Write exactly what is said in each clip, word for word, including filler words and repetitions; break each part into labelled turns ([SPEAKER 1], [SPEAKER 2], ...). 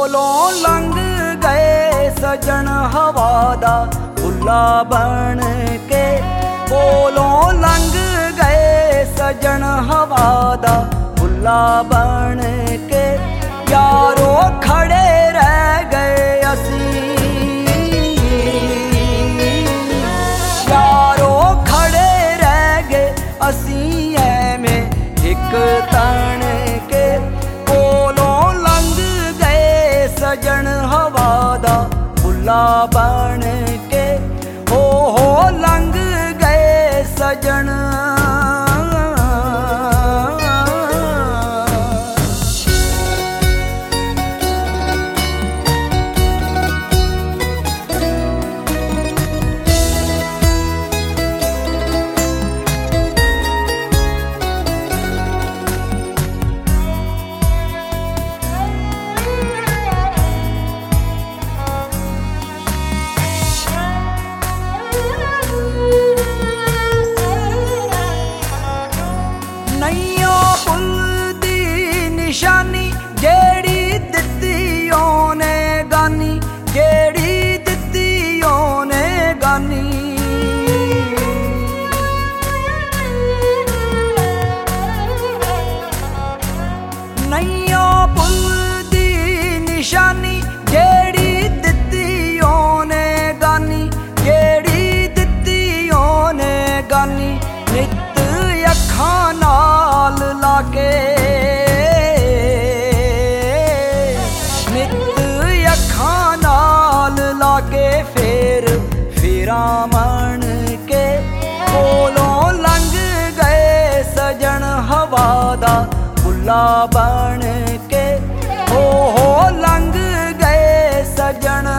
[SPEAKER 1] ਕੋਲੋਂ ਲੰਘ ਗਏ ਸਜਣ ਹਵਾ ਦਾ ਬੁੱਲਾ ਬਣ ਕੇ। ਕੋਲੋਂ ਲੰਘ ਗਏ ਸਜਣ ਹਵਾ ਦਾ ਬੁੱਲਾ ਬਣ ਕੇ। ਯਾਰੋ ਖੜੇ ਰਹਿ ਗਏ ਅਸੀਂ, ਯਾਰੋ ਖੜੇ ਰਹਿ ਗਏ ਅਸੀਂ ਐਵੇਂ ਇੱਕ ਤਣ ਕੇ। ਕੋਲੋਂ ਲੰਘ ਗਏ ਸਜਣ ਹਵਾ ਦਾ ਬੁੱਲਾ ਬਣ ਕੇ। ਹੋ ਹੋ ਲੰਘ ਗਏ ਸਜਣ। ਨਿਸ਼ਾਨੀ ਜਿਹੜੀ ਦਿੱਤੀ ਉਹਨੇ ਗਾਨੀ, ਜਿਹੜੀ ਦਿੱਤੀ ਉਹਨੇ ਗਾਨੀ। ਨਈਓ ਪੁੱਲ ਦੀ ਨਿਸ਼ਾਨੀ ਜਿਹੜੀ ਦਿੱਤੀ ਉਹਨੇ ਗਾਨੀ, ਜਿਹੜੀ ਦਿੱਤੀ ਉਹਨੇ ਗਾਨੀ। ਨਿੱਤ ਅੱਖਾਂ ਨਾਲ ਲਾ ਕੇ, ਲਾਗੇ ਫੇਰ ਫੇਰਾ ਮਣ ਕੇ। ਕੋਲੋਂ ਲੰਘ ਗਏ ਸਜਣ ਹਵਾ ਦਾ ਬੁੱਲਾ ਬਣ ਕੇ। ਹੋ ਹੋ ਲੰਘ ਗਏ ਸਜਣ।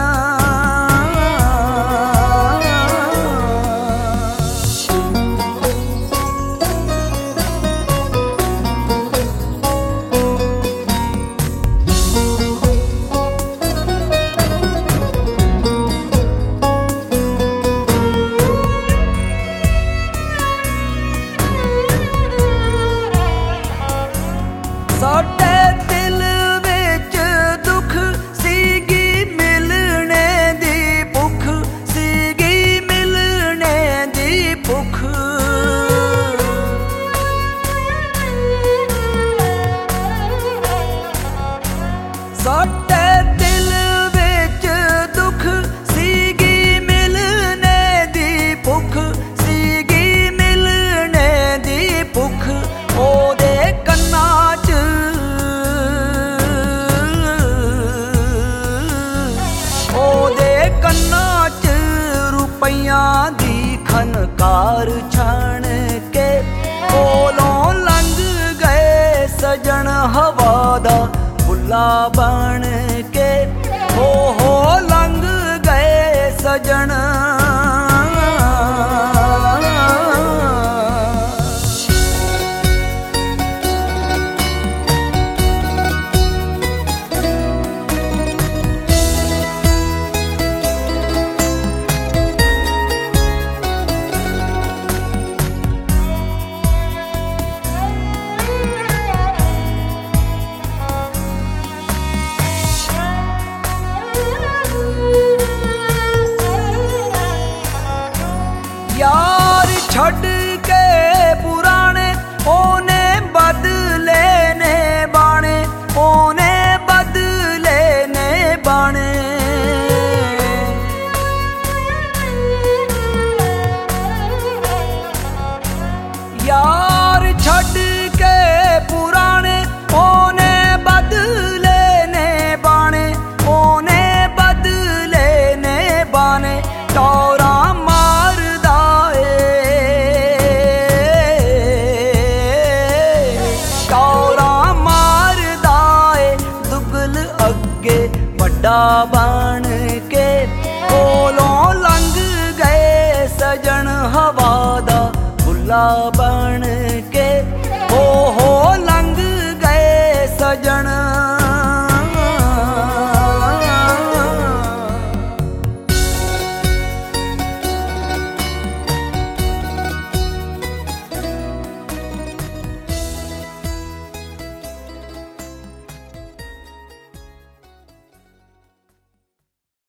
[SPEAKER 1] ਸਾਡੇ ਦਿਲ ਵਿੱਚ ਦੁੱਖ ਸੀਗੀ ਮਿਲਣੇ ਦੀ ਭੁੱਖ, ਸੀਗੀ ਮਿਲਣੇ ਦੀ ਭੁੱਖ। ਸਾਡੇ ਦਿਲ ਵਿੱਚ ਦੁੱਖ ਸੀਗੀ ਮਿਲਣੇ ਦੀ ਭੁੱਖ, ਸੀਗੀ ਮਿਲਣੇ ਦੀ ਭੁੱਖ। ਉਹਦੇ ਕੰਨਾਂ 'ਚ, ਉਹਦੇ ਕੰਨਾਂ 'ਚ ਰੁਪਈਆਂ ਦੀ ਖਨਕਾਰ ਛਣ ਕੇ। ਕੋਲੋਂ ਲੰਘ ਗਏ ਸਜਣ ਹਵਾ ਦਾ ਬੁੱਲਾ ਬਣ ਕੇ। ਹੋ ਹੋ ਲੰਘ ਗਏ ਸਜਣ। यार छड़ के पुराने ओने बदले ने बाणे, ओने बदले ने बाणे। यार छड़ के पुराने ओने बदले ने बाणे, ओने बदले ने बाणे। टौरा ਵੱਡਾ ਬਣ ਕੇ। ਕੋਲੋਂ ਲੰਘ ਗਏ ਸਜਣ ਹਵਾ ਦਾ ਬੁੱਲਾ ਬਣ ਕੇ। ਹੋ ਹੋ ਲੰਘ ਗਏ ਸਜਣ।